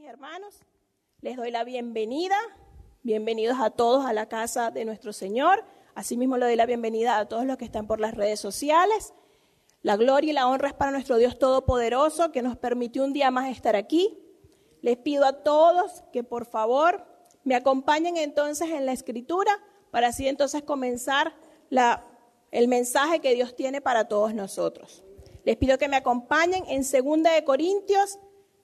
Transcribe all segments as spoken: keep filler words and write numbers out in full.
hermanos, les doy la bienvenida. Bienvenidos a todos a la casa de nuestro Señor. Asimismo, le doy la bienvenida a todos los que están por las redes sociales. La gloria y la honra es para nuestro Dios Todopoderoso, que nos permitió un día más estar aquí. Les pido a todos que por favor me acompañen entonces en la Escritura, para así entonces comenzar la, el mensaje que Dios tiene para todos nosotros. Les pido que me acompañen en Segunda de Corintios,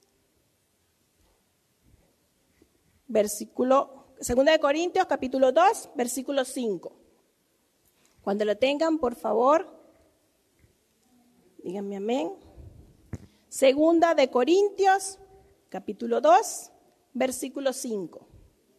versículo, Segunda de Corintios, capítulo dos, versículo cinco. Cuando lo tengan, por favor, díganme amén. Segunda de Corintios, capítulo dos, versículo cinco.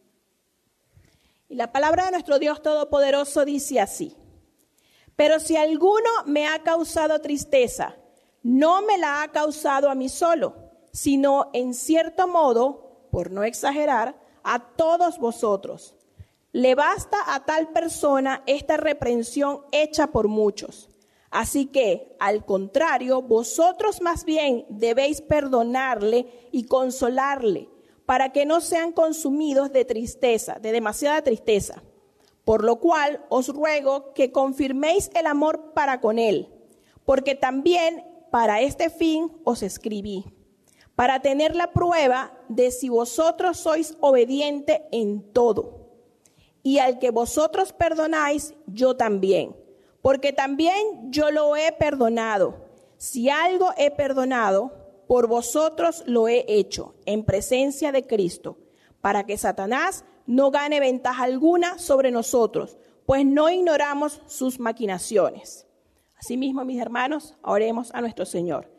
Y la palabra de nuestro Dios Todopoderoso dice así: pero si alguno me ha causado tristeza, no me la ha causado a mí solo, sino en cierto modo, por no exagerar, a todos vosotros. Le basta a tal persona esta reprensión hecha por muchos. Así que, al contrario, vosotros más bien debéis perdonarle y consolarle, para que no sean consumidos de tristeza, de demasiada tristeza. Por lo cual os ruego que confirméis el amor para con él, porque también para este fin os escribí, para tener la prueba de si vosotros sois obedientes en todo. Y al que vosotros perdonáis, yo también, porque también yo lo he perdonado. Si algo he perdonado, por vosotros lo he hecho, en presencia de Cristo, para que Satanás no gane ventaja alguna sobre nosotros, pues no ignoramos sus maquinaciones. Asimismo, mis hermanos, oremos a nuestro Señor.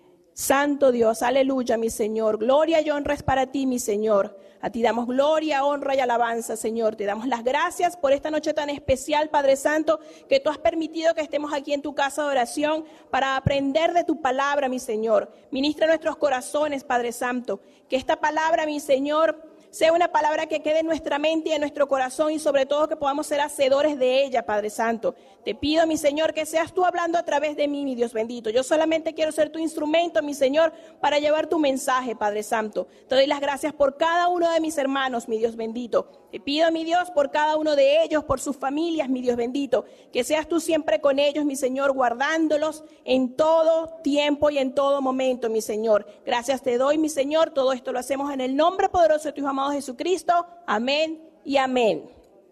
Santo Dios, aleluya, mi Señor. Gloria y honra es para ti, mi Señor. A ti damos gloria, honra y alabanza, Señor. Te damos las gracias por esta noche tan especial, Padre Santo, que tú has permitido que estemos aquí en tu casa de oración para aprender de tu palabra, mi Señor. Ministra nuestros corazones, Padre Santo. Que esta palabra, mi Señor, sea una palabra que quede en nuestra mente y en nuestro corazón, y sobre todo que podamos ser hacedores de ella, Padre Santo. Te pido, mi Señor, que seas tú hablando a través de mí, mi Dios bendito. Yo solamente quiero ser tu instrumento, mi Señor, para llevar tu mensaje, Padre Santo. Te doy las gracias por cada uno de mis hermanos, mi Dios bendito. Te pido, mi Dios, por cada uno de ellos, por sus familias, mi Dios bendito. Que seas tú siempre con ellos, mi Señor, guardándolos en todo tiempo y en todo momento, mi Señor. Gracias te doy, mi Señor. Todo esto lo hacemos en el nombre poderoso de tu Hijo amado Jesucristo. Amén y amén.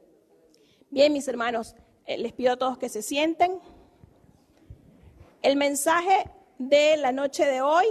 Bien, mis hermanos, eh, les pido a todos que se sienten. El mensaje de la noche de hoy,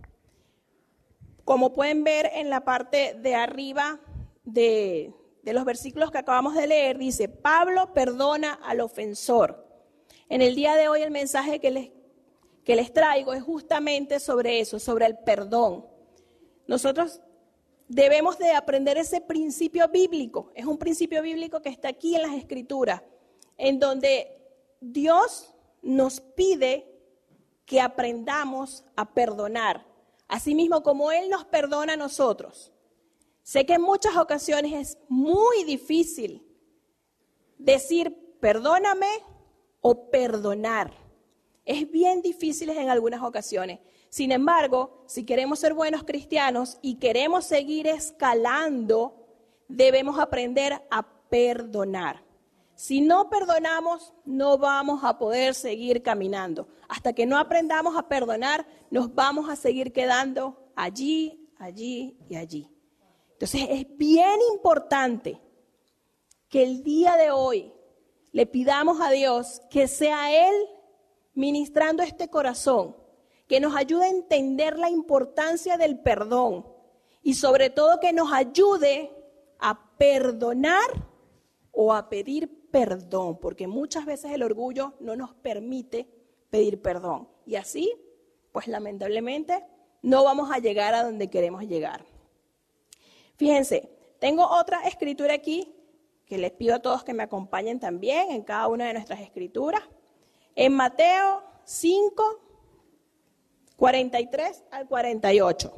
como pueden ver en la parte de arriba de, de los versículos que acabamos de leer, dice: Pablo perdona al ofensor. En el día de hoy el mensaje que les, que les traigo es justamente sobre eso, sobre el perdón. Nosotros debemos de aprender ese principio bíblico. Es un principio bíblico que está aquí en las Escrituras, en donde Dios nos pide que aprendamos a perdonar, asimismo como Él nos perdona a nosotros. Sé que en muchas ocasiones es muy difícil decir perdóname o perdonar. Es bien difícil en algunas ocasiones. Sin embargo, si queremos ser buenos cristianos y queremos seguir escalando, debemos aprender a perdonar. Si no perdonamos, no vamos a poder seguir caminando. Hasta que no aprendamos a perdonar, nos vamos a seguir quedando allí, allí y allí. Entonces es bien importante que el día de hoy le pidamos a Dios que sea Él ministrando este corazón, que nos ayude a entender la importancia del perdón y sobre todo que nos ayude a perdonar o a pedir perdón, porque muchas veces el orgullo no nos permite pedir perdón. Y así, pues lamentablemente, no vamos a llegar a donde queremos llegar. Fíjense, tengo otra escritura aquí que les pido a todos que me acompañen también en cada una de nuestras escrituras. En Mateo cinco, cuarenta y tres al cuarenta y ocho.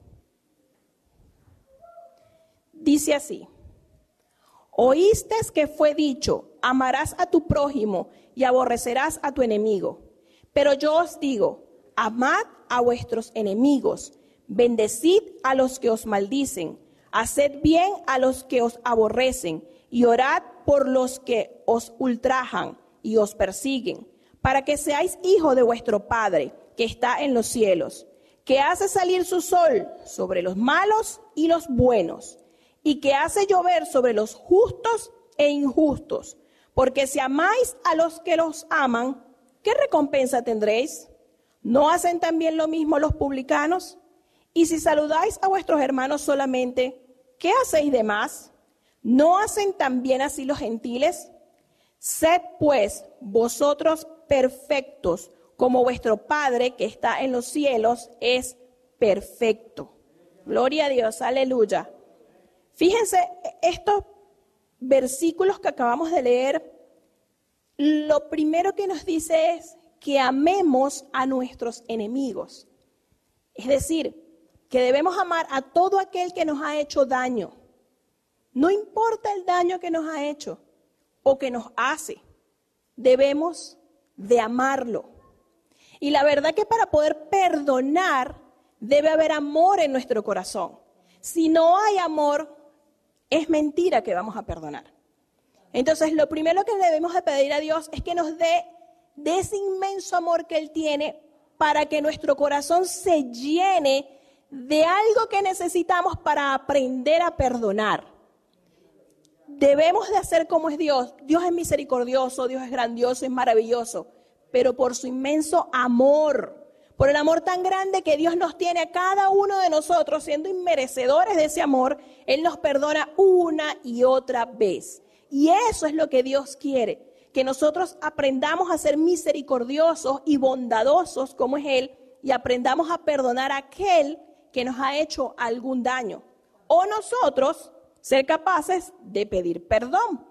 Dice así: oíste que fue dicho, amarás a tu prójimo y aborrecerás a tu enemigo. Pero yo os digo, amad a vuestros enemigos, Bendecid a los que os maldicen, haced bien a los que os aborrecen, y orad por los que os ultrajan y os persiguen, para que seáis hijos de vuestro Padre, que está en los cielos, que hace salir su sol sobre los malos y los buenos, y que hace llover sobre los justos e injustos. Porque si amáis a los que los aman, ¿qué recompensa tendréis? ¿No hacen también lo mismo los publicanos? Y si saludáis a vuestros hermanos solamente, ¿qué hacéis de más? ¿No hacen también así los gentiles? Sed pues vosotros perfectos, como vuestro Padre que está en los cielos es perfecto. Gloria a Dios, aleluya. Fíjense, estos versículos que acabamos de leer, lo primero que nos dice es que amemos a nuestros enemigos. Es decir, que debemos amar a todo aquel que nos ha hecho daño. No importa el daño que nos ha hecho o que nos hace, debemos de amarlo. Y la verdad que para poder perdonar debe haber amor en nuestro corazón. Si no hay amor, es mentira que vamos a perdonar. Entonces, lo primero que debemos de pedir a Dios es que nos dé de ese inmenso amor que Él tiene para que nuestro corazón se llene de algo que necesitamos para aprender a perdonar. Debemos de hacer como es Dios. Dios es misericordioso, Dios es grandioso, es maravilloso, pero por su inmenso amor, por el amor tan grande que Dios nos tiene a cada uno de nosotros, siendo inmerecedores de ese amor, Él nos perdona una y otra vez. Y eso es lo que Dios quiere, que nosotros aprendamos a ser misericordiosos y bondadosos como es Él, y aprendamos a perdonar a aquel que nos ha hecho algún daño. O nosotros ser capaces de pedir perdón.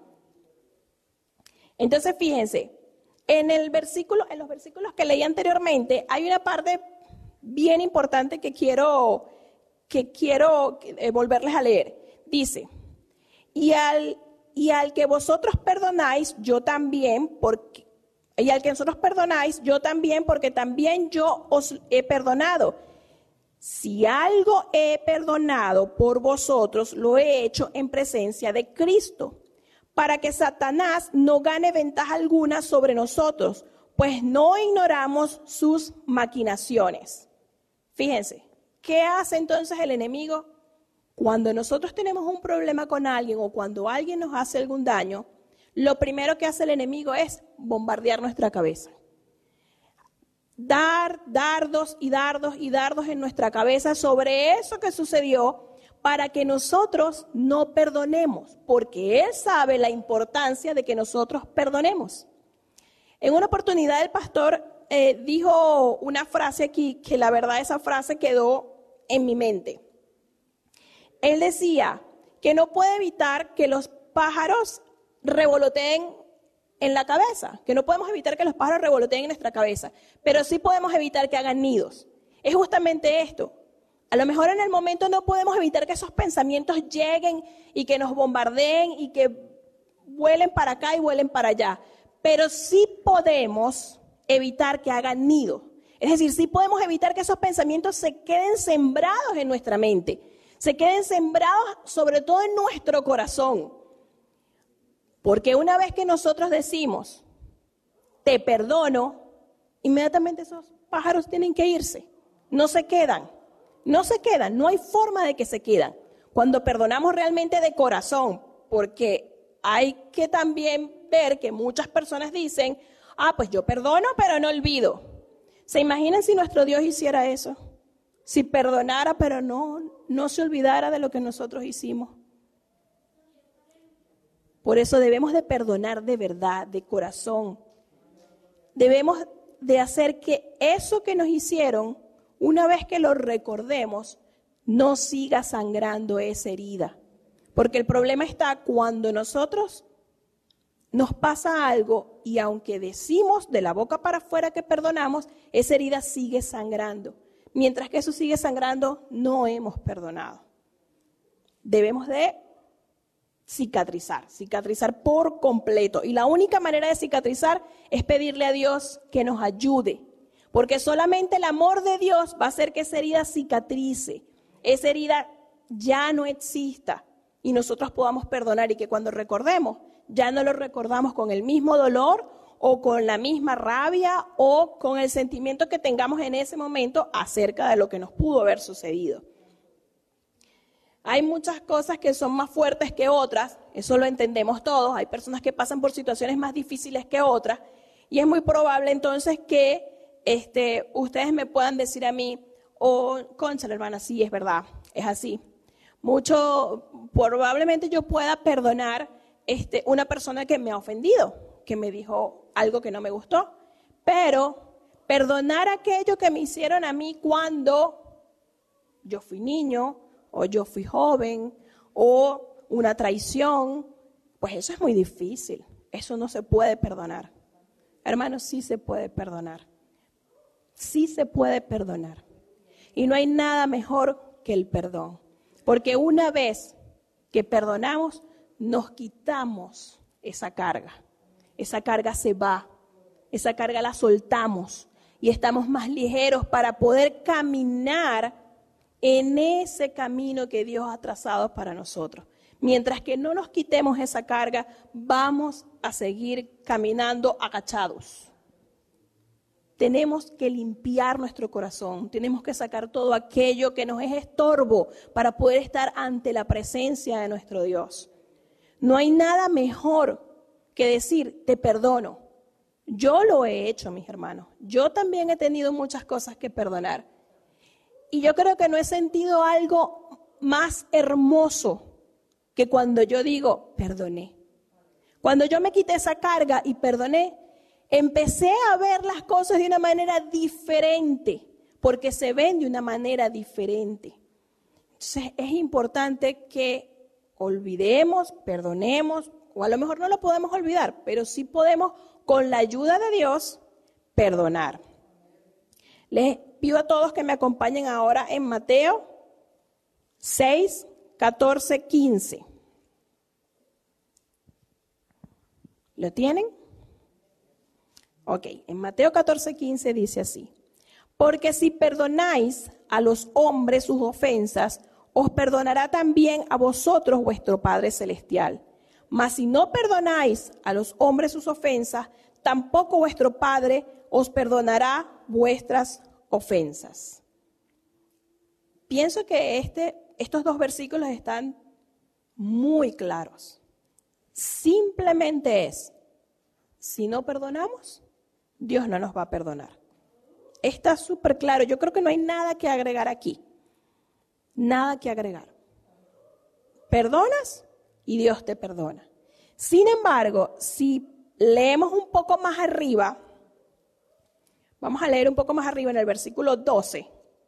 Entonces, fíjense, en el versículo, en los versículos que leí anteriormente, hay una parte bien importante que quiero, que quiero eh, volverles a leer. Dice, y al, y al que vosotros perdonáis, yo también, porque, y al que vosotros perdonáis, yo también, porque también yo os he perdonado. Si algo he perdonado por vosotros, lo he hecho en presencia de Cristo, para que Satanás no gane ventaja alguna sobre nosotros, pues no ignoramos sus maquinaciones. Fíjense, ¿qué hace entonces el enemigo? Cuando nosotros tenemos un problema con alguien o cuando alguien nos hace algún daño, lo primero que hace el enemigo es bombardear nuestra cabeza. Dar dardos y dardos y dardos en nuestra cabeza sobre eso que sucedió para que nosotros no perdonemos, porque Él sabe la importancia de que nosotros perdonemos. En una oportunidad el pastor eh, dijo una frase aquí que la verdad esa frase quedó en mi mente. Él decía que no puede evitar que los pájaros revoloteen en la cabeza, que no podemos evitar que los pájaros revoloteen en nuestra cabeza, pero sí podemos evitar que hagan nidos. Es justamente esto. A lo mejor en el momento no podemos evitar que esos pensamientos lleguen y que nos bombardeen y que vuelen para acá y vuelen para allá, pero sí podemos evitar que hagan nido. Es decir, sí podemos evitar que esos pensamientos se queden sembrados en nuestra mente, se queden sembrados sobre todo en nuestro corazón. Porque una vez que nosotros decimos, te perdono, inmediatamente esos pájaros tienen que irse. No se quedan, no se quedan, no hay forma de que se quedan. Cuando perdonamos realmente de corazón, porque hay que también ver que muchas personas dicen, ah, pues yo perdono, pero no olvido. ¿Se imaginan si nuestro Dios hiciera eso? Si perdonara, pero no, no se olvidara de lo que nosotros hicimos. Por eso debemos de perdonar de verdad, de corazón. Debemos de hacer que eso que nos hicieron, una vez que lo recordemos, no siga sangrando esa herida. Porque el problema está cuando nosotros nos pasa algo y aunque decimos de la boca para afuera que perdonamos, esa herida sigue sangrando. Mientras que eso sigue sangrando, no hemos perdonado. Debemos de cicatrizar, cicatrizar por completo. Y la única manera de cicatrizar es pedirle a Dios que nos ayude. Porque solamente el amor de Dios va a hacer que esa herida cicatrice, esa herida ya no exista y nosotros podamos perdonar y que cuando recordemos, ya no lo recordamos con el mismo dolor o con la misma rabia o con el sentimiento que tengamos en ese momento acerca de lo que nos pudo haber sucedido. Hay muchas cosas que son más fuertes que otras, eso lo entendemos todos. Hay personas que pasan por situaciones más difíciles que otras y es muy probable entonces que este, ustedes me puedan decir a mí, oh, concha, hermana, sí, es verdad, es así. Mucho, probablemente yo pueda perdonar este, una persona que me ha ofendido, que me dijo algo que no me gustó, pero perdonar aquello que me hicieron a mí cuando yo fui niño, o yo fui joven, o una traición, pues eso es muy difícil, eso no se puede perdonar. Hermanos, sí se puede perdonar, sí se puede perdonar. Y no hay nada mejor que el perdón, porque una vez que perdonamos, nos quitamos esa carga. Esa carga se va, esa carga la soltamos y estamos más ligeros para poder caminar en ese camino que Dios ha trazado para nosotros. Mientras que no nos quitemos esa carga, vamos a seguir caminando agachados. Tenemos que limpiar nuestro corazón, tenemos que sacar todo aquello que nos es estorbo para poder estar ante la presencia de nuestro Dios. No hay nada mejor que decir, te perdono. Yo lo he hecho, mis hermanos. Yo también he tenido muchas cosas que perdonar. Y yo creo que no he sentido algo más hermoso que cuando yo digo, perdoné. Cuando yo me quité esa carga y perdoné, empecé a ver las cosas de una manera diferente, porque se ven de una manera diferente. Entonces es importante que olvidemos, perdonemos, o a lo mejor no lo podemos olvidar, pero sí podemos, con la ayuda de Dios, perdonar. Les pido a todos que me acompañen ahora en Mateo seis, catorce, quince. ¿Lo tienen? Ok, en Mateo catorce, quince dice así. Porque si perdonáis a los hombres sus ofensas, os perdonará también a vosotros vuestro Padre Celestial. Mas si no perdonáis a los hombres sus ofensas, tampoco vuestro Padre os perdonará vuestras ofensas. Pienso que este, estos dos versículos están muy claros. Simplemente es, si no perdonamos, Dios no nos va a perdonar. Está súper claro. Yo creo que no hay nada que agregar aquí. Nada que agregar. Perdonas y Dios te perdona. Sin embargo, si leemos un poco más arriba, vamos a leer un poco más arriba en el versículo doce,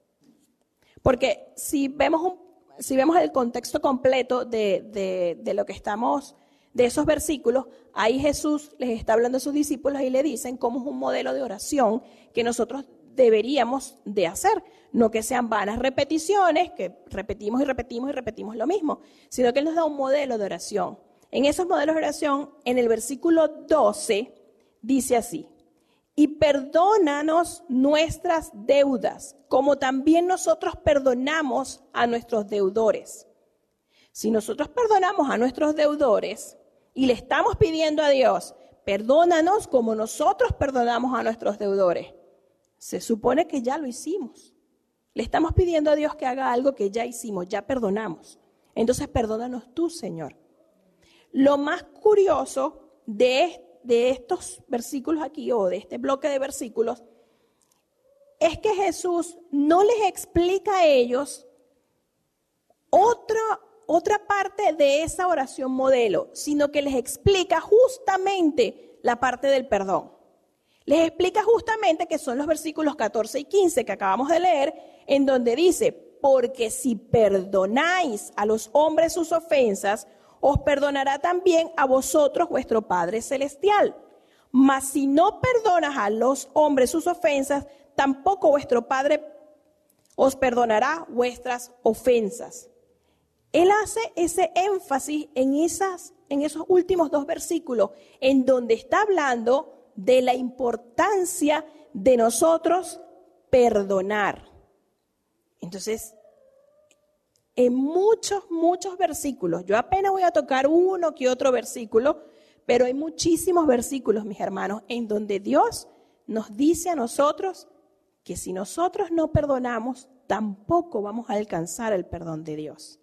porque si vemos, un, si vemos el contexto completo de, de, de lo que estamos, de esos versículos, ahí Jesús les está hablando a sus discípulos y le dicen cómo es un modelo de oración que nosotros deberíamos de hacer. No que sean vanas repeticiones, que repetimos y repetimos y repetimos lo mismo, sino que Él nos da un modelo de oración. En esos modelos de oración, en el versículo doce, dice así: y perdónanos nuestras deudas, como también nosotros perdonamos a nuestros deudores. Si nosotros perdonamos a nuestros deudores y le estamos pidiendo a Dios, perdónanos como nosotros perdonamos a nuestros deudores, se supone que ya lo hicimos. Le estamos pidiendo a Dios que haga algo que ya hicimos, ya perdonamos. Entonces, perdónanos tú, Señor. Lo más curioso de, de estos versículos aquí, o de este bloque de versículos, es que Jesús no les explica a ellos otra, otra parte de esa oración modelo, sino que les explica justamente la parte del perdón. Les explica justamente que son los versículos catorce y quince que acabamos de leer, en donde dice, porque si perdonáis a los hombres sus ofensas, os perdonará también a vosotros vuestro Padre Celestial. Mas si no perdonas a los hombres sus ofensas, tampoco vuestro Padre os perdonará vuestras ofensas. Él hace ese énfasis en, esas, en esos últimos dos versículos, en donde está hablando de la importancia de nosotros perdonar. Entonces, en muchos, muchos versículos, yo apenas voy a tocar uno que otro versículo, pero hay muchísimos versículos, mis hermanos, en donde Dios nos dice a nosotros que si nosotros no perdonamos, tampoco vamos a alcanzar el perdón de Dios.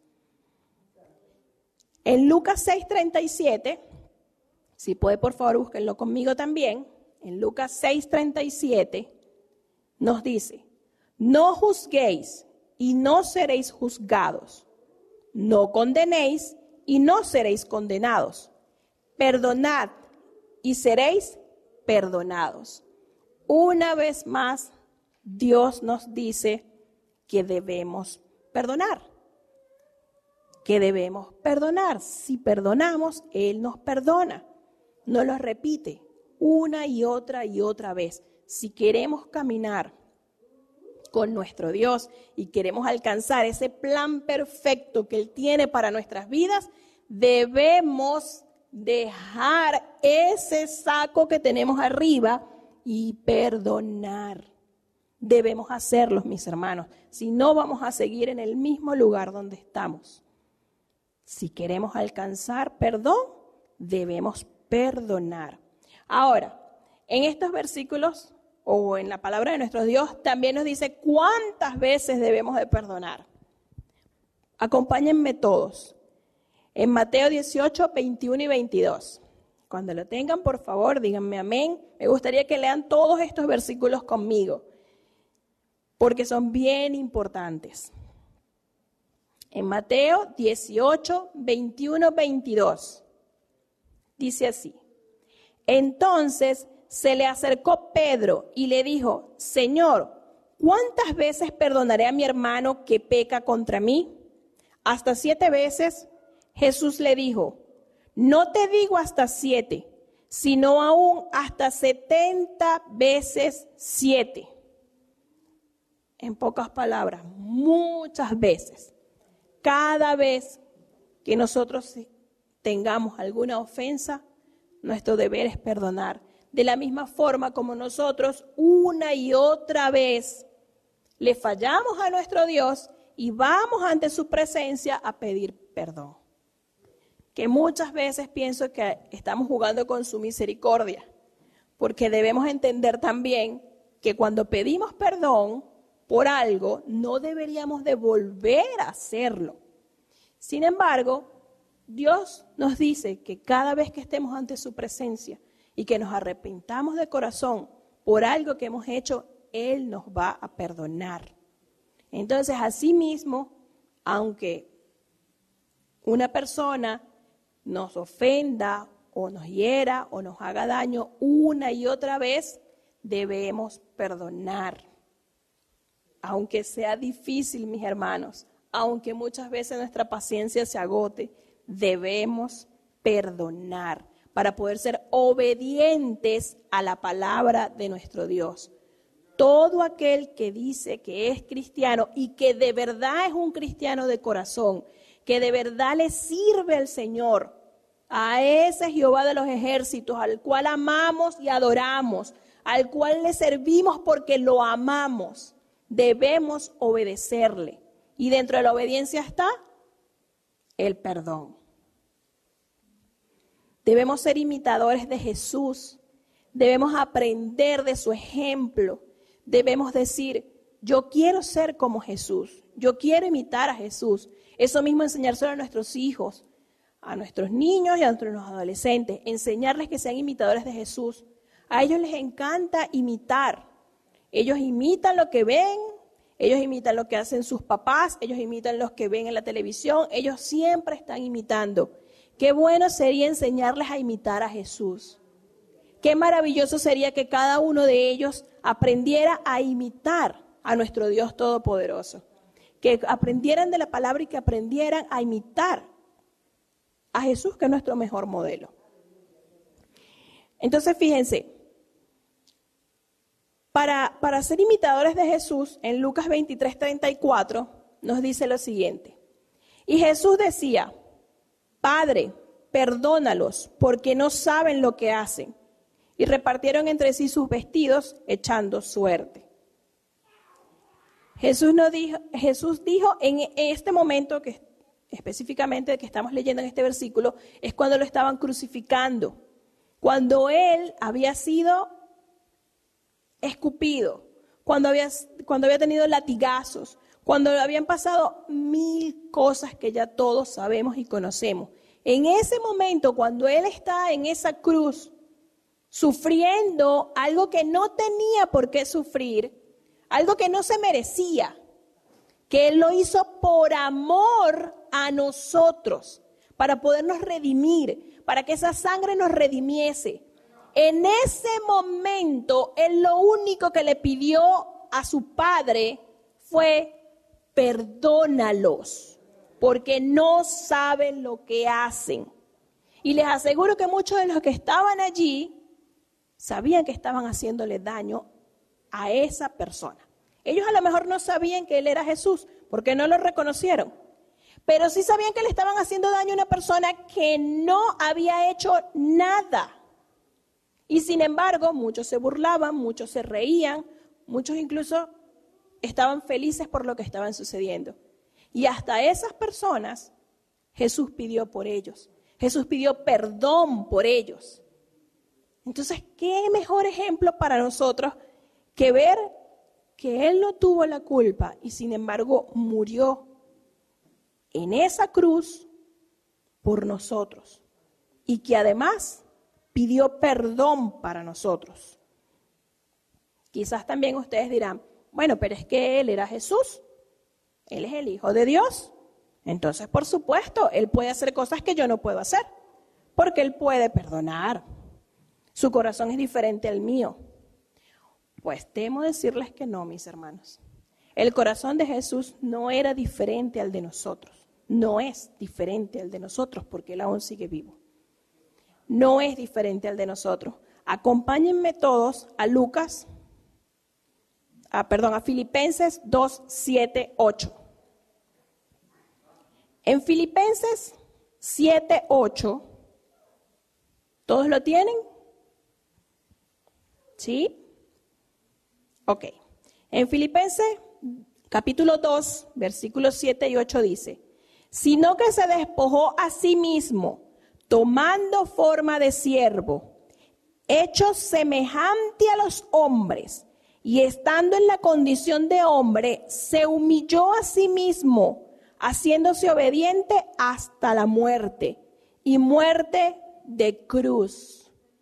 En Lucas seis treinta y siete, si puede por favor búsquenlo conmigo también, en Lucas seis treinta y siete nos dice, no juzguéis y no seréis juzgados, no condenéis y no seréis condenados, perdonad y seréis perdonados. Una vez más, Dios nos dice que debemos perdonar, que debemos perdonar. Si perdonamos, Él nos perdona. Nos lo repite una y otra y otra vez. Si queremos caminar con nuestro Dios y queremos alcanzar ese plan perfecto que Él tiene para nuestras vidas, debemos dejar ese saco que tenemos arriba y perdonar. Debemos hacerlos, mis hermanos. Si no, vamos a seguir en el mismo lugar donde estamos. Si queremos alcanzar perdón, debemos perdonar. Ahora, en estos versículos o en la palabra de nuestro Dios también nos dice cuántas veces debemos de perdonar. Acompáñenme todos. En Mateo dieciocho, veintiuno y veintidós. Cuando lo tengan, por favor, díganme amén. Me gustaría que lean todos estos versículos conmigo, porque son bien importantes. En Mateo dieciocho, veintiuno, veintidós, dice así. Entonces se le acercó Pedro y le dijo, Señor, ¿cuántas veces perdonaré a mi hermano que peca contra mí? ¿Hasta siete veces? Jesús le dijo, no te digo hasta siete, sino aún hasta setenta veces siete. En pocas palabras, muchas veces. Cada vez que nosotros tengamos alguna ofensa, nuestro deber es perdonar. De la misma forma como nosotros una y otra vez le fallamos a nuestro Dios y vamos ante su presencia a pedir perdón. Que muchas veces pienso que estamos jugando con su misericordia, porque debemos entender también que cuando pedimos perdón por algo, no deberíamos de volver a hacerlo. Sin embargo, Dios nos dice que cada vez que estemos ante su presencia y que nos arrepentamos de corazón por algo que hemos hecho, Él nos va a perdonar. Entonces, asimismo, aunque una persona nos ofenda o nos hiera o nos haga daño una y otra vez, debemos perdonar. Aunque sea difícil, mis hermanos, aunque muchas veces nuestra paciencia se agote, debemos perdonar para poder ser obedientes a la palabra de nuestro Dios. Todo aquel que dice que es cristiano y que de verdad es un cristiano de corazón, que de verdad le sirve al Señor, a ese Jehová de los ejércitos, al cual amamos y adoramos, al cual le servimos porque lo amamos, debemos obedecerle. Y dentro de la obediencia está el perdón. Debemos ser imitadores de Jesús, debemos aprender de su ejemplo, debemos decir, yo quiero ser como Jesús, yo quiero imitar a Jesús. Eso mismo enseñárselo a nuestros hijos, a nuestros niños y a nuestros adolescentes, enseñarles que sean imitadores de Jesús. A ellos les encanta imitar, ellos imitan lo que ven, ellos imitan lo que hacen sus papás, ellos imitan lo que ven en la televisión, ellos siempre están imitando. Qué bueno sería enseñarles a imitar a Jesús. Qué maravilloso sería que cada uno de ellos aprendiera a imitar a nuestro Dios Todopoderoso. Que aprendieran de la palabra y que aprendieran a imitar a Jesús, que es nuestro mejor modelo. Entonces, fíjense, para, para ser imitadores de Jesús, en Lucas veintitrés, treinta y cuatro, nos dice lo siguiente. Y Jesús decía, Padre, perdónalos, porque no saben lo que hacen. y repartieron entre sí sus vestidos, echando suerte. Jesús, no dijo, Jesús dijo en este momento, que específicamente que estamos leyendo en este versículo, es cuando lo estaban crucificando, cuando él había sido escupido, cuando había, cuando había tenido latigazos, cuando habían pasado mil cosas que ya todos sabemos y conocemos. En ese momento, cuando él está en esa cruz, sufriendo algo que no tenía por qué sufrir, algo que no se merecía, que él lo hizo por amor a nosotros, para podernos redimir, para que esa sangre nos redimiese. En ese momento, él lo único que le pidió a su Padre fue: perdónalos, porque no saben lo que hacen. Y les aseguro que muchos de los que estaban allí sabían que estaban haciéndole daño a esa persona. Ellos a lo mejor no sabían que él era Jesús, porque no lo reconocieron. Pero sí sabían que le estaban haciendo daño a una persona que no había hecho nada. Y sin embargo, muchos se burlaban, muchos se reían, muchos incluso estaban felices por lo que estaba sucediendo. Y hasta esas personas, Jesús pidió por ellos. Jesús pidió perdón por ellos. Entonces, ¿qué mejor ejemplo para nosotros que ver que Él no tuvo la culpa y sin embargo murió en esa cruz por nosotros? Y que además pidió perdón para nosotros. Quizás también ustedes dirán: bueno, pero es que Él era Jesús, Él es el Hijo de Dios. Entonces, por supuesto, Él puede hacer cosas que yo no puedo hacer, porque Él puede perdonar. Su corazón es diferente al mío. Pues temo decirles que no, mis hermanos. El corazón de Jesús no era diferente al de nosotros. No es diferente al de nosotros, porque Él aún sigue vivo. No es diferente al de nosotros. Acompáñenme todos a Lucas, a, perdón, a Filipenses dos, siete, ocho. En Filipenses siete, ocho, ¿todos lo tienen? ¿Sí? Ok. En Filipenses capítulo dos, versículos siete y ocho dice: sino que se despojó a sí mismo, tomando forma de siervo, hecho semejante a los hombres, y estando en la condición de hombre, se humilló a sí mismo, haciéndose obediente hasta la muerte, y muerte de cruz.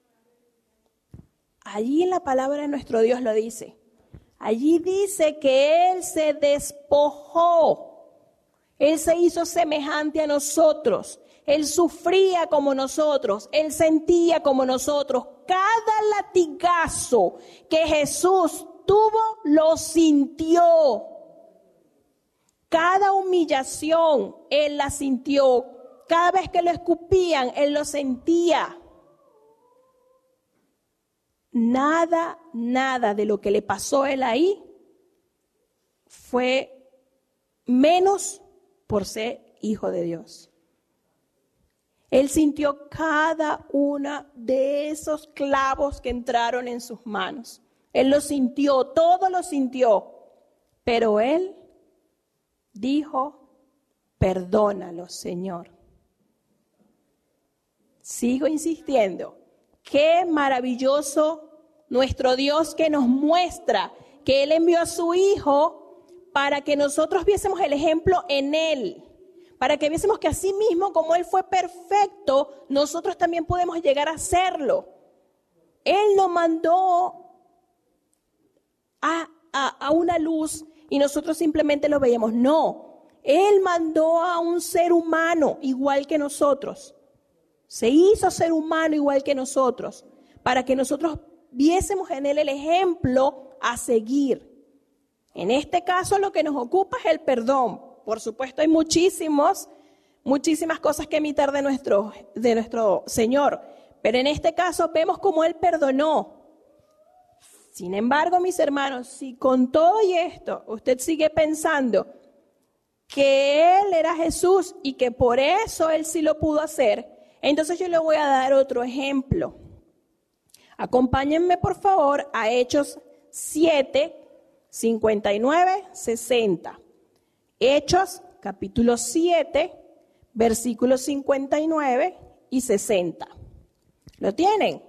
Allí en la palabra de nuestro Dios lo dice. Allí dice que Él se despojó. Él se hizo semejante a nosotros. Él sufría como nosotros. Él sentía como nosotros. Cada latigazo que Jesús tuvo, lo sintió. Cada humillación, Él la sintió. Cada vez que lo escupían, Él lo sentía. Nada, nada de lo que le pasó a Él ahí fue menos por ser hijo de Dios. Él sintió cada una de esos clavos que entraron en sus manos. Él lo sintió, todo lo sintió. Pero Él dijo: perdónalo, Señor. Sigo insistiendo. Qué maravilloso nuestro Dios, que nos muestra que Él envió a su Hijo para que nosotros viésemos el ejemplo en Él. Para que viésemos que así mismo como Él fue perfecto, nosotros también podemos llegar a serlo. Él nos mandó a, a, a una luz y nosotros simplemente lo veíamos. No, Él mandó a un ser humano igual que nosotros. Se hizo ser humano igual que nosotros, para que nosotros viésemos en Él el ejemplo a seguir. En este caso lo que nos ocupa es el perdón. Por supuesto hay muchísimos, muchísimas cosas que imitar de nuestro, de nuestro Señor, pero en este caso vemos cómo Él perdonó. Sin embargo, mis hermanos, si con todo y esto usted sigue pensando que Él era Jesús y que por eso Él sí lo pudo hacer, entonces yo le voy a dar otro ejemplo. Acompáñenme, por favor, a Hechos siete, cincuenta y nueve, sesenta. Hechos, capítulo siete, versículos cincuenta y nueve y sesenta. ¿Lo tienen?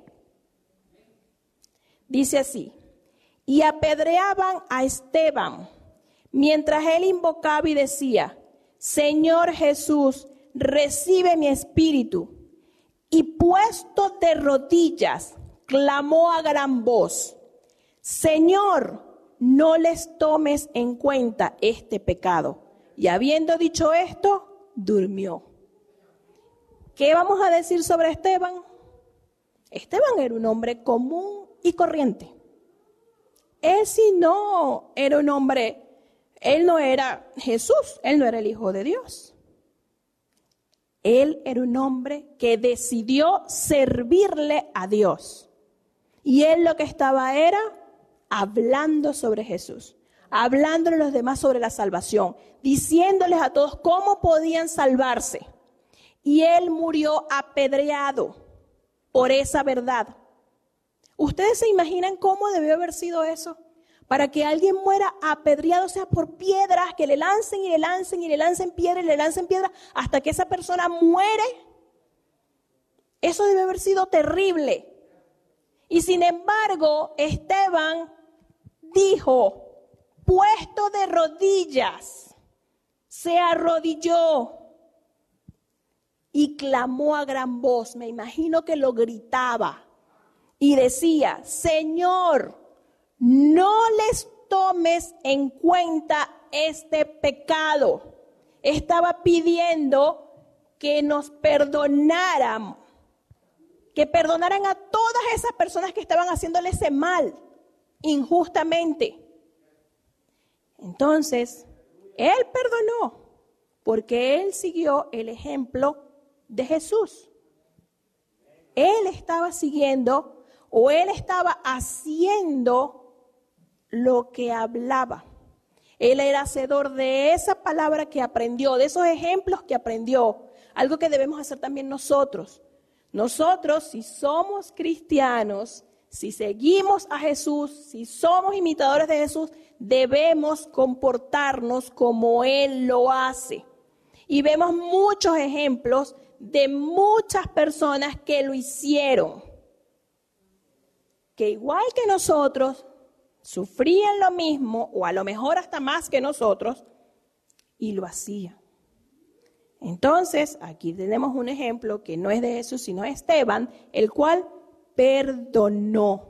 Dice así: y apedreaban a Esteban, mientras él invocaba y decía: Señor Jesús, recibe mi espíritu. Y puesto de rodillas, clamó a gran voz: Señor, no les tomes en cuenta este pecado. Y habiendo dicho esto, durmió. ¿Qué vamos a decir sobre Esteban? Esteban era un hombre común y corriente. Él sí no era un hombre, él no era Jesús, él no era el Hijo de Dios. Él era un hombre que decidió servirle a Dios. Y él lo que estaba era hablando sobre Jesús, hablándole a los demás sobre la salvación, diciéndoles a todos cómo podían salvarse. Y él murió apedreado por esa verdad. ¿Ustedes se imaginan cómo debió haber sido eso? Para que alguien muera apedreado, o sea, por piedras, que le lancen y le lancen y le lancen piedras y le lancen piedras hasta que esa persona muere. Eso debe haber sido terrible. Y sin embargo, Esteban dijo, puesto de rodillas, se arrodilló y clamó a gran voz. Me imagino que lo gritaba y decía: Señor, no les tomes en cuenta este pecado. Estaba pidiendo que nos perdonaran, que perdonaran a todas esas personas que estaban haciéndole ese mal injustamente. Entonces, él perdonó porque él siguió el ejemplo de Jesús. Él estaba siguiendo o él estaba haciendo lo que hablaba. Él era hacedor de esa palabra que aprendió, de esos ejemplos que aprendió. Algo que debemos hacer también nosotros. Nosotros, si somos cristianos, si seguimos a Jesús, si somos imitadores de Jesús, debemos comportarnos como Él lo hace. Y vemos muchos ejemplos de muchas personas que lo hicieron, que igual que nosotros, sufrían lo mismo, o a lo mejor hasta más que nosotros, y lo hacían. Entonces, aquí tenemos un ejemplo que no es de Jesús, sino de Esteban, el cual perdonó.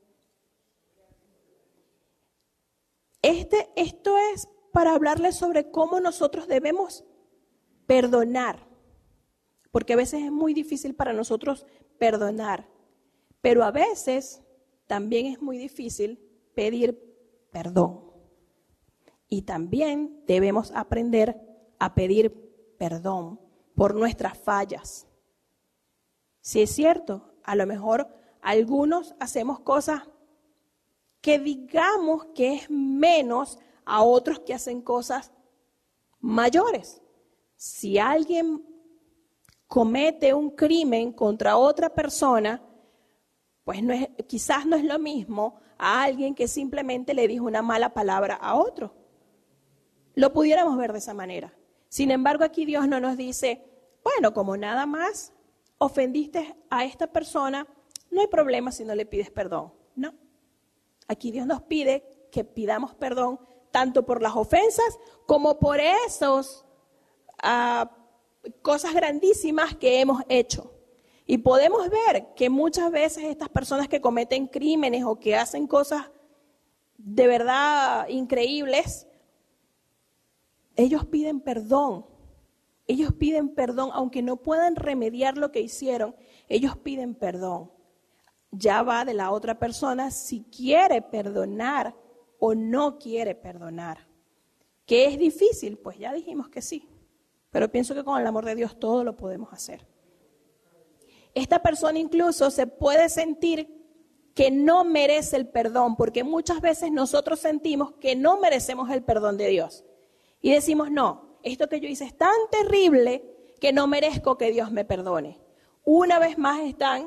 Este, esto es para hablarles sobre cómo nosotros debemos perdonar, porque a veces es muy difícil para nosotros perdonar, pero a veces también es muy difícil pedir perdón. Y también debemos aprender a pedir perdón por nuestras fallas. Si es cierto, a lo mejor algunos hacemos cosas que digamos que es menos a otros que hacen cosas mayores. Si alguien comete un crimen contra otra persona, pues no es, quizás no es lo mismo a alguien que simplemente le dijo una mala palabra a otro. Lo pudiéramos ver de esa manera. Sin embargo, aquí Dios no nos dice, bueno, como nada más ofendiste a esta persona, no hay problema si no le pides perdón. No. Aquí Dios nos pide que pidamos perdón tanto por las ofensas como por esas uh, cosas grandísimas que hemos hecho. Y podemos ver que muchas veces estas personas que cometen crímenes o que hacen cosas de verdad increíbles, ellos piden perdón. Ellos piden perdón, aunque no puedan remediar lo que hicieron, ellos piden perdón. Ya va de la otra persona si quiere perdonar o no quiere perdonar. ¿Que es difícil? Pues ya dijimos que sí. Pero pienso que con el amor de Dios todo lo podemos hacer. Esta persona incluso se puede sentir que no merece el perdón, porque muchas veces nosotros sentimos que no merecemos el perdón de Dios. Y decimos, no, esto que yo hice es tan terrible que no merezco que Dios me perdone. Una vez más están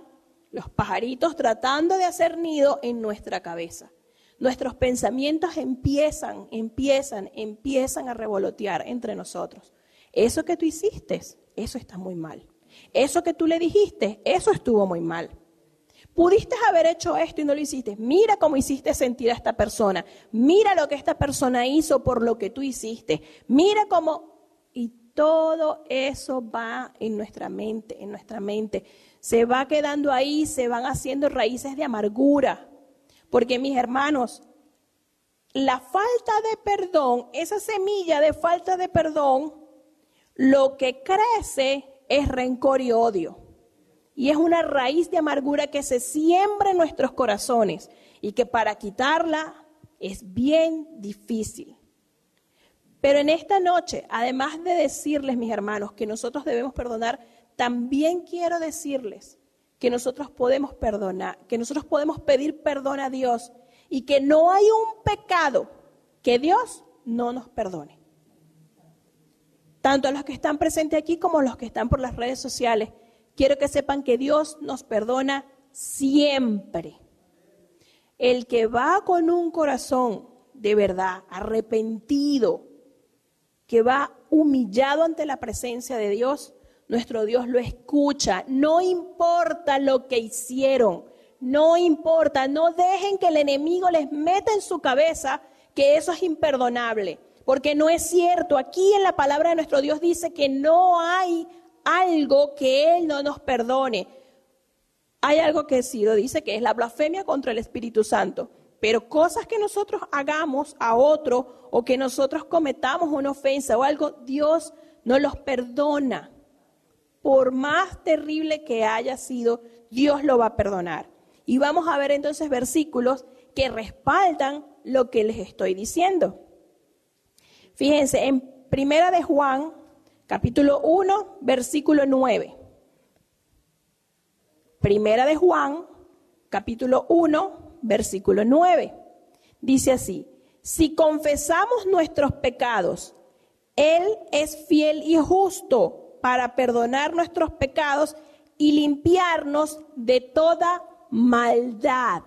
Los pajaritos tratando de hacer nido en nuestra cabeza. Nuestros pensamientos empiezan, empiezan, empiezan a revolotear entre nosotros. Eso que tú hiciste, eso está muy mal. Eso que tú le dijiste, eso estuvo muy mal. Pudiste haber hecho esto y no lo hiciste. Mira cómo hiciste sentir a esta persona. Mira lo que esta persona hizo por lo que tú hiciste. Mira cómo... Y todo eso va en nuestra mente, en nuestra mente. Se va quedando ahí, se van haciendo raíces de amargura. Porque, mis hermanos, la falta de perdón, esa semilla de falta de perdón, lo que crece es rencor y odio. Y es una raíz de amargura que se siembra en nuestros corazones y que para quitarla es bien difícil. Pero en esta noche, además de decirles, mis hermanos, que nosotros debemos perdonar, también quiero decirles que nosotros podemos perdonar, que nosotros podemos pedir perdón a Dios y que no hay un pecado que Dios no nos perdone. Tanto a los que están presentes aquí como a los que están por las redes sociales, quiero que sepan que Dios nos perdona siempre. El que va con un corazón de verdad, arrepentido, que va humillado ante la presencia de Dios, nuestro Dios lo escucha. No importa lo que hicieron, no importa, no dejen que el enemigo les meta en su cabeza que eso es imperdonable, porque no es cierto. Aquí en la palabra de nuestro Dios dice que no hay algo que Él no nos perdone. Hay algo que sí lo dice, que es la blasfemia contra el Espíritu Santo. Pero cosas que nosotros hagamos a otro o que nosotros cometamos una ofensa o algo, Dios no los perdona. Por más terrible que haya sido, Dios lo va a perdonar. Y vamos a ver entonces versículos que respaldan lo que les estoy diciendo. Fíjense, en Primera de Juan, capítulo uno, versículo nueve. Primera de Juan, capítulo uno, versículo nueve. Dice así: si confesamos nuestros pecados, Él es fiel y justo para perdonar nuestros pecados y limpiarnos de toda maldad.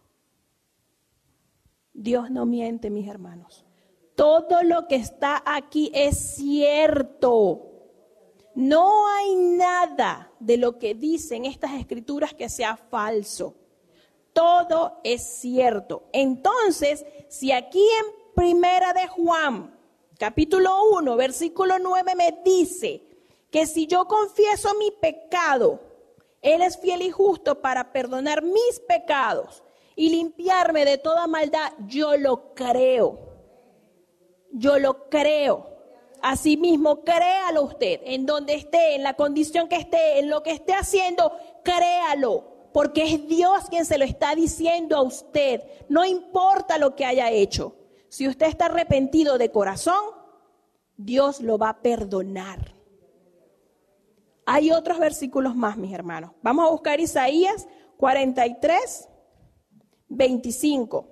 Dios no miente, mis hermanos. Todo lo que está aquí es cierto. No hay nada de lo que dicen estas escrituras que sea falso. Todo es cierto. Entonces, si aquí en Primera de Juan, capítulo uno, versículo nueve me dice que si yo confieso mi pecado, Él es fiel y justo para perdonar mis pecados y limpiarme de toda maldad, yo lo creo. Yo lo creo. Asimismo, créalo usted, en donde esté, en la condición que esté, en lo que esté haciendo, créalo. Porque es Dios quien se lo está diciendo a usted. No importa lo que haya hecho. Si usted está arrepentido de corazón, Dios lo va a perdonar. Hay otros versículos más, mis hermanos. Vamos a buscar Isaías cuarenta y tres, veinticinco.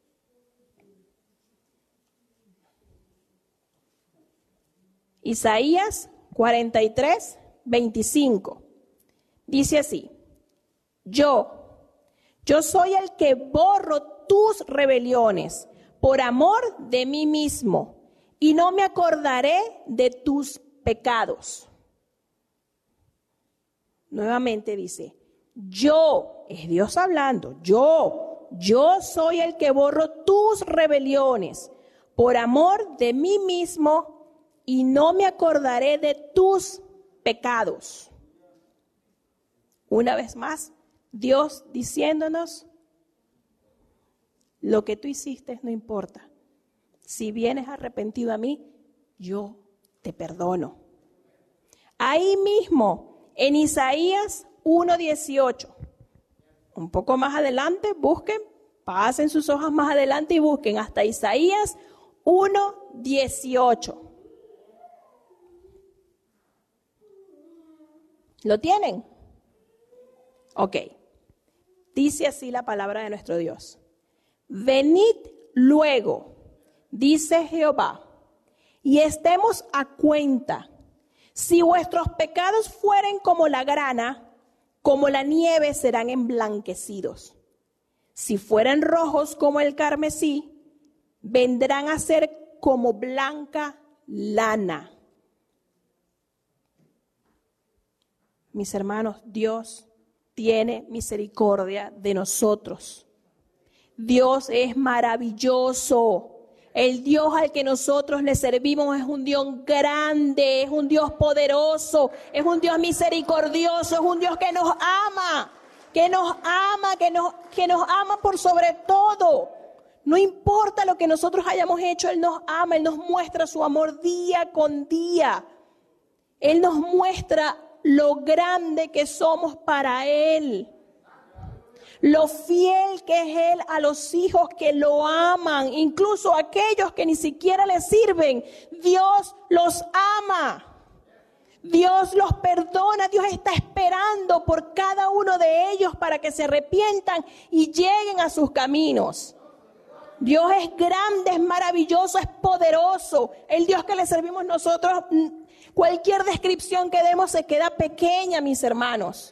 Isaías cuarenta y tres, veinticinco. Dice así: Yo, yo soy el que borro tus rebeliones por amor de mí mismo, y no me acordaré de tus pecados. Nuevamente dice, yo, es Dios hablando, yo, yo soy el que borro tus rebeliones por amor de mí mismo, y no me acordaré de tus pecados. Una vez más, Dios diciéndonos, lo que tú hiciste no importa. Si vienes arrepentido a mí, yo te perdono. Ahí mismo, en Isaías uno dieciocho, un poco más adelante, busquen, pasen sus hojas más adelante y busquen hasta Isaías uno dieciocho. ¿Lo tienen? Ok. Dice así la palabra de nuestro Dios. Venid luego, dice Jehová, y estemos a cuenta. Si vuestros pecados fueren como la grana, como la nieve serán emblanquecidos. Si fueran rojos como el carmesí, vendrán a ser como blanca lana. Mis hermanos, Dios tiene misericordia de nosotros. Dios es maravilloso. El Dios al que nosotros le servimos es un Dios grande, es un Dios poderoso, es un Dios misericordioso, es un Dios que nos ama, que nos ama, que nos, que nos ama por sobre todo. No importa lo que nosotros hayamos hecho, Él nos ama, Él nos muestra su amor día con día. Él nos muestra lo grande que somos para Él. Lo fiel que es Él a los hijos que lo aman, incluso aquellos que ni siquiera le sirven. Dios los ama. Dios los perdona. Dios está esperando por cada uno de ellos para que se arrepientan y lleguen a sus caminos. Dios es grande, es maravilloso, es poderoso. El Dios que le servimos nosotros, cualquier descripción que demos se queda pequeña, mis hermanos.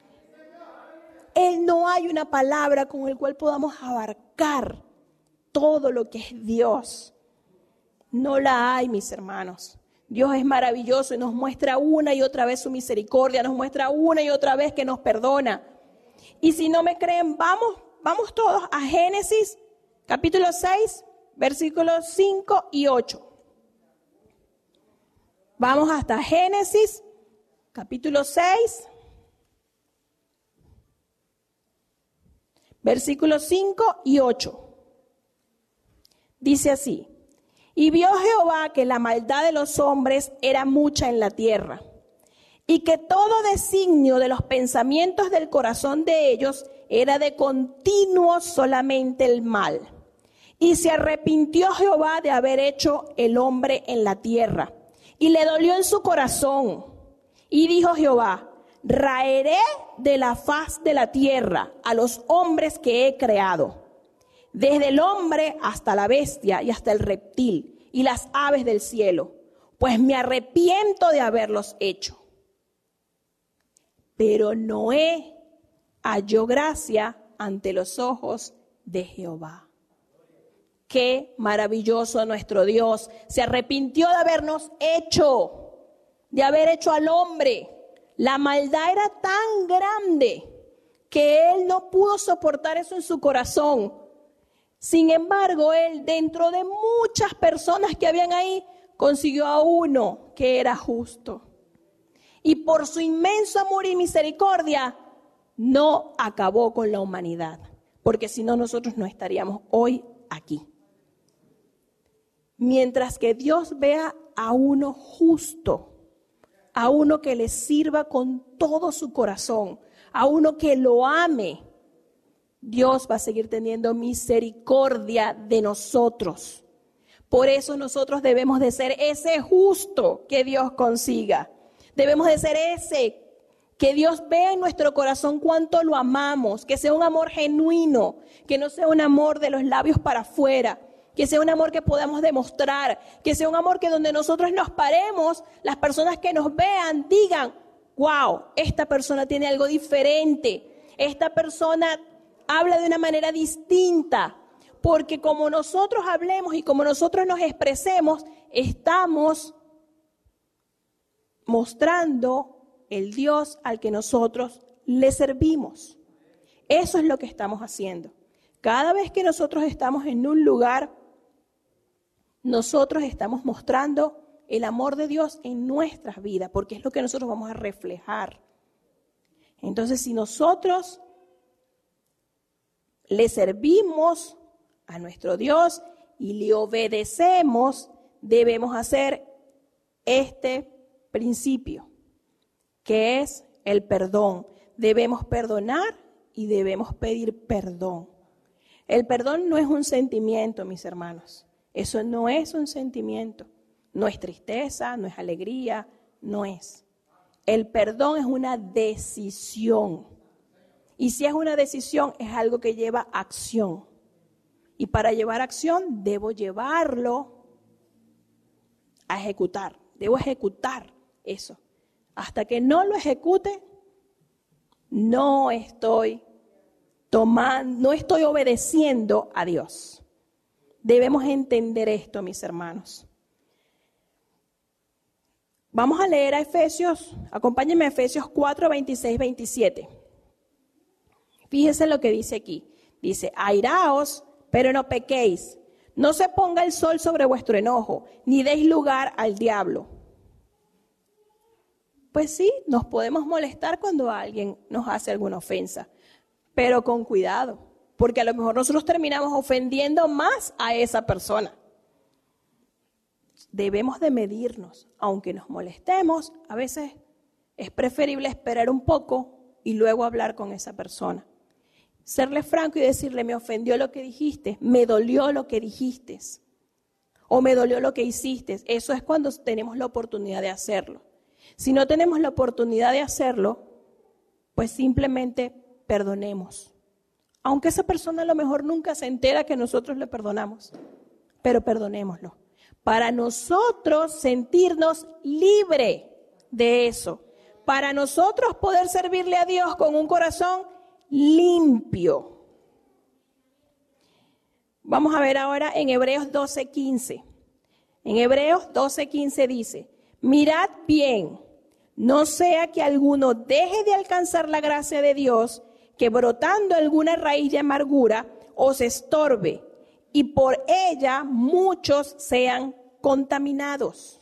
Él no hay una palabra con la cual podamos abarcar todo lo que es Dios. No la hay, mis hermanos. Dios es maravilloso y nos muestra una y otra vez su misericordia, nos muestra una y otra vez que nos perdona. Y si no me creen, vamos, vamos todos a Génesis, capítulo seis, versículos cinco y ocho. Vamos hasta Génesis, capítulo seis. Versículos cinco y ocho. Dice así: y vio Jehová que la maldad de los hombres era mucha en la tierra, y que todo designio de los pensamientos del corazón de ellos era de continuo solamente el mal. Y se arrepintió Jehová de haber hecho el hombre en la tierra, y le dolió en su corazón. Y dijo Jehová: raeré de la faz de la tierra a los hombres que he creado, desde el hombre hasta la bestia y hasta el reptil y las aves del cielo, pues me arrepiento de haberlos hecho. Pero Noé halló gracia ante los ojos de Jehová. Qué maravilloso nuestro Dios. Se arrepintió de habernos hecho, de haber hecho al hombre. La maldad era tan grande que Él no pudo soportar eso en su corazón. Sin embargo, Él, dentro de muchas personas que habían ahí, consiguió a uno que era justo. Y por su inmenso amor y misericordia, no acabó con la humanidad. Porque si no, nosotros no estaríamos hoy aquí. Mientras que Dios vea a uno justo, a uno que le sirva con todo su corazón, a uno que lo ame, Dios va a seguir teniendo misericordia de nosotros. Por eso nosotros debemos de ser ese justo que Dios consiga. Debemos de ser ese que Dios vea en nuestro corazón cuánto lo amamos, que sea un amor genuino, que no sea un amor de los labios para afuera, que sea un amor que podamos demostrar, que sea un amor que donde nosotros nos paremos, las personas que nos vean digan: wow, esta persona tiene algo diferente, esta persona habla de una manera distinta, porque como nosotros hablemos y como nosotros nos expresemos, estamos mostrando el Dios al que nosotros le servimos. Eso es lo que estamos haciendo. Cada vez que nosotros estamos en un lugar, nosotros estamos mostrando el amor de Dios en nuestras vidas, porque es lo que nosotros vamos a reflejar. Entonces, si nosotros le servimos a nuestro Dios y le obedecemos, debemos hacer este principio, que es el perdón. Debemos perdonar y debemos pedir perdón. El perdón no es un sentimiento, mis hermanos. Eso no es un sentimiento. No es tristeza, no es alegría, no es. El perdón es una decisión. Y si es una decisión, es algo que lleva acción. Y para llevar acción, debo llevarlo a ejecutar. Debo ejecutar eso. Hasta que no lo ejecute, no estoy tomando, no estoy obedeciendo a Dios. Debemos entender esto, mis hermanos. Vamos a leer a Efesios, acompáñenme a Efesios cuatro, veintiséis, veintisiete. Fíjense lo que dice aquí. Dice, airaos, pero no pequéis. No se ponga el sol sobre vuestro enojo, ni deis lugar al diablo. Pues sí, nos podemos molestar cuando alguien nos hace alguna ofensa, pero con cuidado, porque a lo mejor nosotros terminamos ofendiendo más a esa persona. Debemos de medirnos, aunque nos molestemos, a veces es preferible esperar un poco y luego hablar con esa persona. Serle franco y decirle, me ofendió lo que dijiste, me dolió lo que dijiste, o me dolió lo que hiciste. Eso es cuando tenemos la oportunidad de hacerlo. Si no tenemos la oportunidad de hacerlo, pues simplemente perdonemos. Aunque esa persona a lo mejor nunca se entera que nosotros le perdonamos, pero perdonémoslo. Para nosotros sentirnos libre de eso. Para nosotros poder servirle a Dios con un corazón limpio. Vamos a ver ahora en Hebreos doce, quince. En Hebreos doce, quince dice, mirad bien, no sea que alguno deje de alcanzar la gracia de Dios, que brotando alguna raíz de amargura os estorbe, y por ella muchos sean contaminados.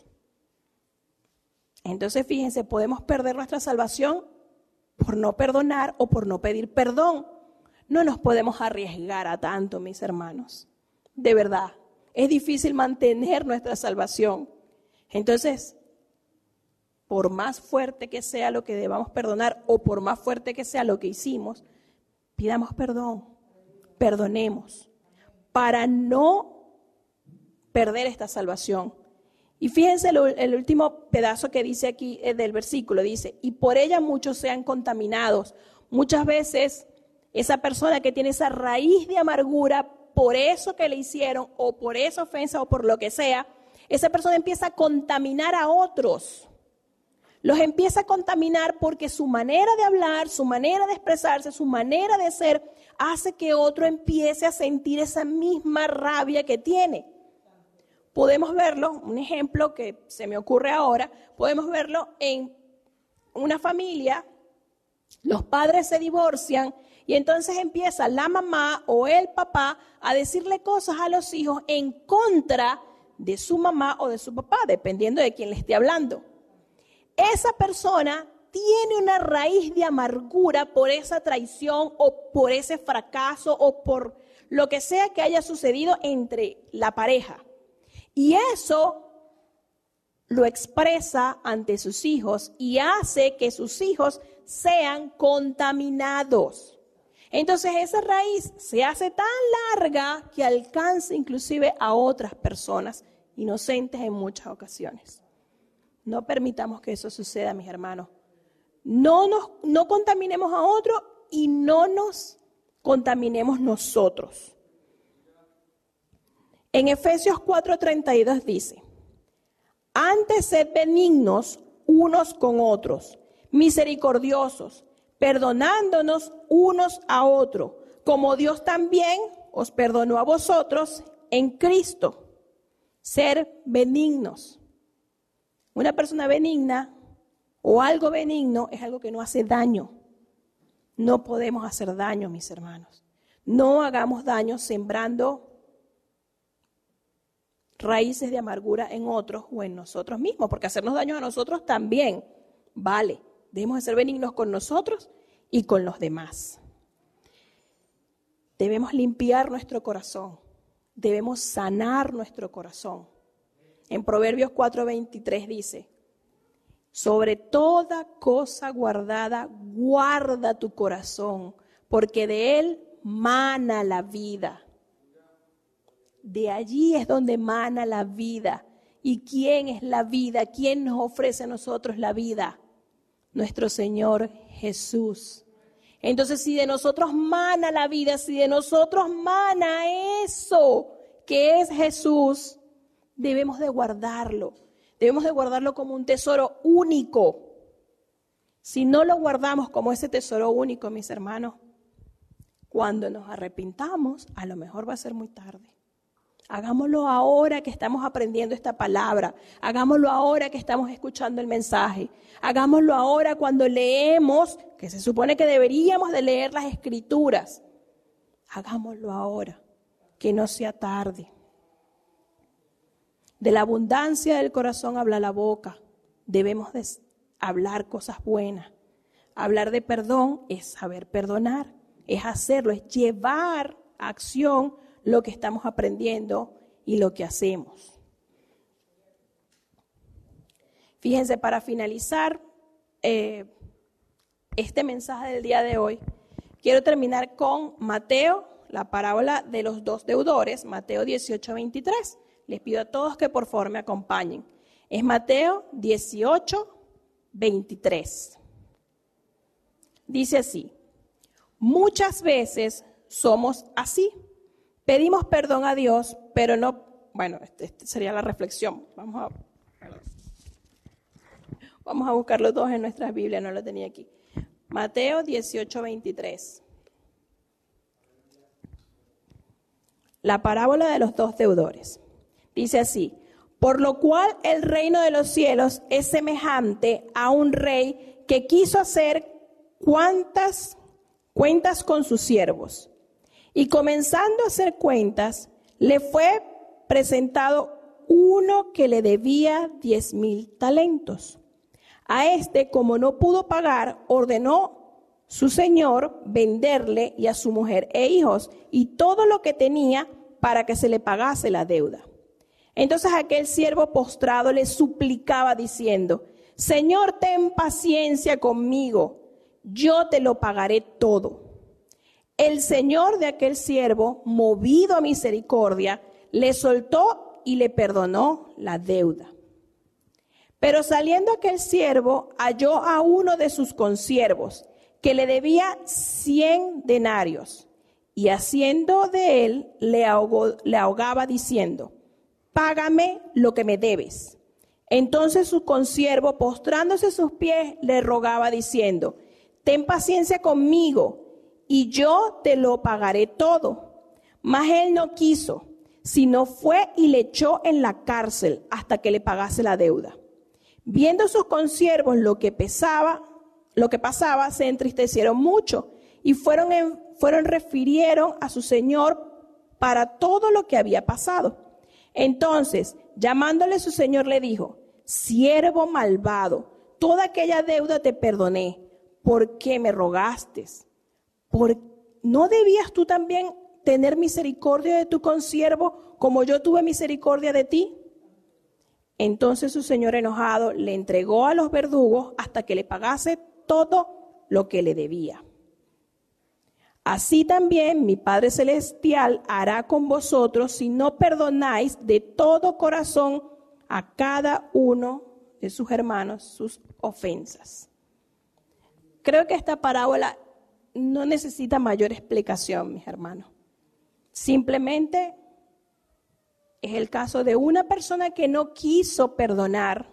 Entonces, fíjense, podemos perder nuestra salvación por no perdonar o por no pedir perdón. No nos podemos arriesgar a tanto, mis hermanos. De verdad, es difícil mantener nuestra salvación. Entonces, por más fuerte que sea lo que debamos perdonar o por más fuerte que sea lo que hicimos, pidamos perdón, perdonemos, para no perder esta salvación. Y fíjense el, el último pedazo que dice aquí eh, del versículo, dice, y por ella muchos sean contaminados. Muchas veces esa persona que tiene esa raíz de amargura, por eso que le hicieron, o por esa ofensa, o por lo que sea, esa persona empieza a contaminar a otros. Los empieza a contaminar porque su manera de hablar, su manera de expresarse, su manera de ser, hace que otro empiece a sentir esa misma rabia que tiene. Podemos verlo, un ejemplo que se me ocurre ahora, podemos verlo en una familia, los padres se divorcian y entonces empieza la mamá o el papá a decirle cosas a los hijos en contra de su mamá o de su papá, dependiendo de quién le esté hablando. Esa persona tiene una raíz de amargura por esa traición o por ese fracaso o por lo que sea que haya sucedido entre la pareja. Y eso lo expresa ante sus hijos y hace que sus hijos sean contaminados. Entonces esa raíz se hace tan larga que alcanza inclusive a otras personas inocentes en muchas ocasiones. No permitamos que eso suceda, mis hermanos. No nos, no contaminemos a otro y no nos contaminemos nosotros. En Efesios cuatro treinta y dos dice, antes sed benignos unos con otros, misericordiosos, perdonándonos unos a otros, como Dios también os perdonó a vosotros en Cristo. Ser benignos. Una persona benigna o algo benigno es algo que no hace daño. No podemos hacer daño, mis hermanos. No hagamos daño sembrando raíces de amargura en otros o en nosotros mismos, porque hacernos daño a nosotros también vale. Debemos de ser benignos con nosotros y con los demás. Debemos limpiar nuestro corazón. Debemos sanar nuestro corazón. En Proverbios cuatro veintitrés dice, sobre toda cosa guardada, guarda tu corazón, porque de él mana la vida. De allí es donde mana la vida. ¿Y quién es la vida? ¿Quién nos ofrece a nosotros la vida? Nuestro Señor Jesús. Entonces, si de nosotros mana la vida, si de nosotros mana eso que es Jesús, debemos de guardarlo. Debemos de guardarlo como un tesoro único. Si no lo guardamos como ese tesoro único, mis hermanos, cuando nos arrepintamos, a lo mejor va a ser muy tarde. Hagámoslo ahora que estamos aprendiendo esta palabra. Hagámoslo ahora que estamos escuchando el mensaje. Hagámoslo ahora cuando leemos, que se supone que deberíamos de leer las Escrituras. Hagámoslo ahora, que no sea tarde. De la abundancia del corazón habla la boca. Debemos de hablar cosas buenas. Hablar de perdón es saber perdonar, es hacerlo, es llevar a acción lo que estamos aprendiendo y lo que hacemos. Fíjense, para finalizar eh, este mensaje del día de hoy, quiero terminar con Mateo, la parábola de los dos deudores, Mateo dieciocho, veintitrés. Les pido a todos que por favor me acompañen. Es Mateo dieciocho, veintitrés. Dice así: muchas veces somos así. Pedimos perdón a Dios, pero no, bueno, esta este sería la reflexión. Vamos a, vamos a buscarlo todos en nuestras Biblias, no lo tenía aquí. Mateo dieciocho, veintitrés. La parábola de los dos deudores. Dice así: por lo cual el reino de los cielos es semejante a un rey que quiso hacer cuantas cuentas con sus siervos. Y comenzando a hacer cuentas, le fue presentado uno que le debía diez mil talentos. A este, como no pudo pagar, ordenó su señor venderle y a su mujer e hijos y todo lo que tenía para que se le pagase la deuda. Entonces aquel siervo postrado le suplicaba diciendo: Señor, ten paciencia conmigo, yo te lo pagaré todo. El señor de aquel siervo, movido a misericordia, le soltó y le perdonó la deuda. Pero saliendo aquel siervo, halló a uno de sus consiervos, que le debía cien denarios, y haciendo de él, le, ahogó, le ahogaba diciendo: págame lo que me debes. Entonces su consiervo, postrándose a sus pies, le rogaba diciendo: ten paciencia conmigo, y yo te lo pagaré todo. Mas él no quiso, sino fue y le echó en la cárcel hasta que le pagase la deuda. Viendo sus consiervos lo que pesaba, lo que pasaba, se entristecieron mucho y fueron, en, fueron refirieron a su señor para todo lo que había pasado. Entonces, llamándole su señor, le dijo: siervo malvado, toda aquella deuda te perdoné. ¿Por qué me rogaste? ¿Por no debías tú también tener misericordia de tu consiervo como yo tuve misericordia de ti? Entonces su señor enojado le entregó a los verdugos hasta que le pagase todo lo que le debía. Así también mi Padre Celestial hará con vosotros si no perdonáis de todo corazón a cada uno de sus hermanos sus ofensas. Creo que esta parábola no necesita mayor explicación, mis hermanos. Simplemente es el caso de una persona que no quiso perdonar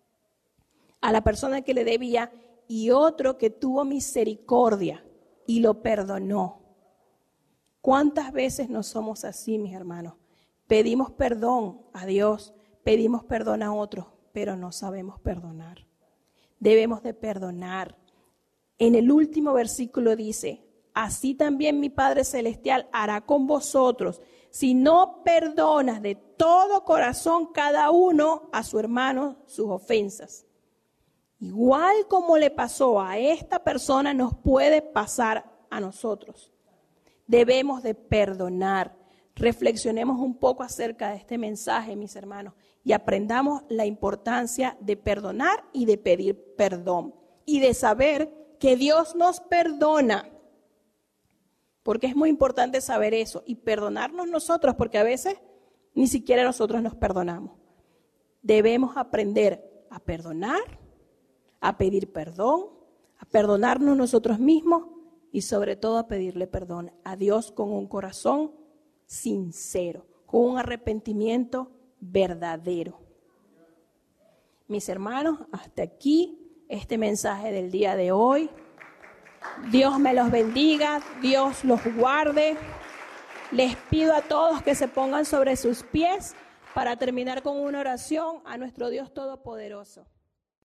a la persona que le debía y otro que tuvo misericordia y lo perdonó. ¿Cuántas veces no somos así, mis hermanos? Pedimos perdón a Dios, pedimos perdón a otros, pero no sabemos perdonar. Debemos de perdonar. En el último versículo dice: así también mi Padre Celestial hará con vosotros si no perdonas de todo corazón cada uno a su hermano sus ofensas. Igual como le pasó a esta persona, nos puede pasar a nosotros. Debemos de perdonar. Reflexionemos un poco acerca de este mensaje, mis hermanos, y aprendamos la importancia de perdonar y de pedir perdón. Y de saber que Dios nos perdona. Porque es muy importante saber eso y perdonarnos nosotros, porque a veces ni siquiera nosotros nos perdonamos. Debemos aprender a perdonar, a pedir perdón, a perdonarnos nosotros mismos y sobre todo a pedirle perdón a Dios con un corazón sincero, con un arrepentimiento verdadero. Mis hermanos, hasta aquí este mensaje del día de hoy. Dios me los bendiga, Dios los guarde. Les pido a todos que se pongan sobre sus pies para terminar con una oración a nuestro Dios Todopoderoso.